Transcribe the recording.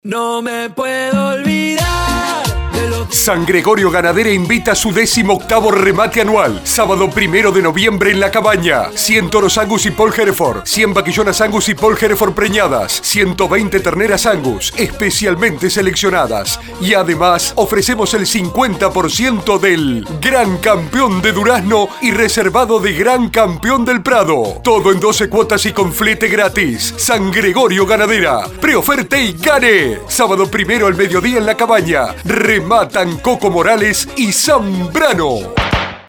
No me puedo olvidar de lo que... San Gregorio Ganadera invita a su 18º remate anual. Sábado 1 de noviembre en La Cabaña. 100 toros Angus y Paul Hereford, 100 vaquillonas Angus y Paul Hereford preñadas, 120 terneras Angus, especialmente seleccionadas. Y además ofrecemos el 50% del Gran Campeón de Durazno y reservado de Gran Campeón del Prado. Todo en 12 cuotas y con flete gratis. San Gregorio Ganadera. Preoferte y gane. Sábado 1 al mediodía en La Cabaña. Rematan Coco Morales y Zambrano.